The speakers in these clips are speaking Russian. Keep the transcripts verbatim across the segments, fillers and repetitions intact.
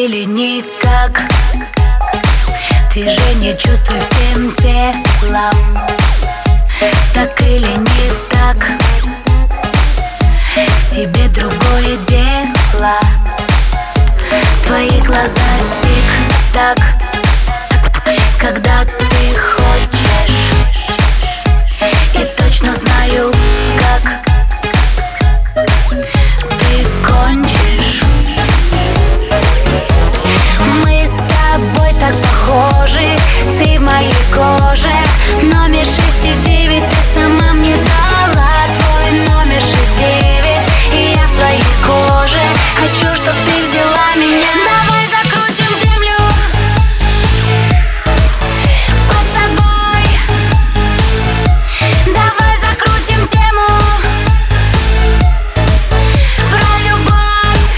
или никак? Ты же не чувствуй всем телом. Так или не так? В тебе другое дело. Твои глаза тик-так, когда ты хочешь. И точно знаю, как ты кончишь. Мы с тобой так похожи, ты в моей коже. Номер шесть и девять ты сама мне дала. Твой номер шесть девять, и я в твоей коже. Хочу, чтоб ты взяла меня. Давай закрутим землю под собой. Давай закрутим тему про любовь.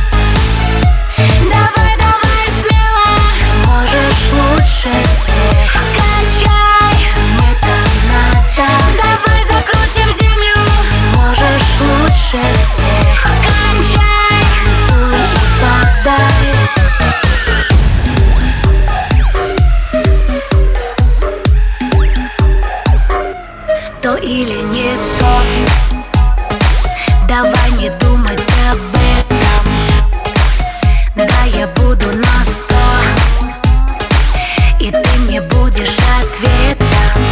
Давай, давай смело. Можешь лучше всех. Качай, это надо. Давай закрутим землю. Можешь лучше всех. Кончай, суй и подай. То или не то. Давай не думать об этом. Да, я буду на сто, и ты мне будешь ответом.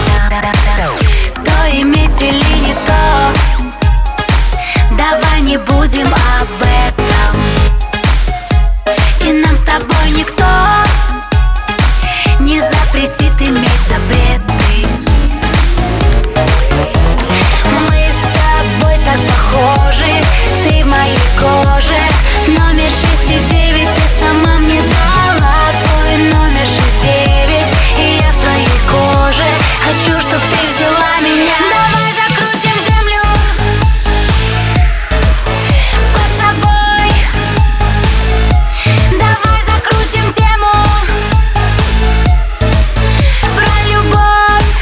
То иметь или не то. Давай не будем об этом. И нам с тобой никто не запретит иметь запреты. Мы с тобой так похожи, ты в моей коже. Номер шесть и девять ты сама мне дала. Твой номер шесть девять, и я в твоей коже. Хочу, чтоб ты взяла меня. Давай закрутим землю под собой. Давай закрутим тему про любовь.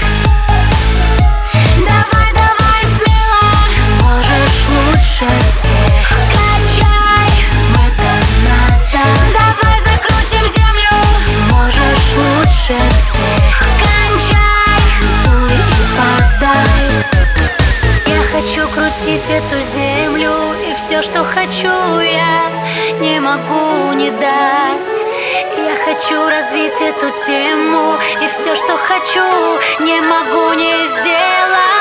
Давай, давай смело. Можешь лучше всех. Качай, это надо. Давай закрутим землю. Можешь лучше всех. Кончай, суй и подай. Я хочу крутить эту землю, и все, что хочу, я не могу не дать. Я хочу развить эту тему, и все, что хочу, не могу не сделать.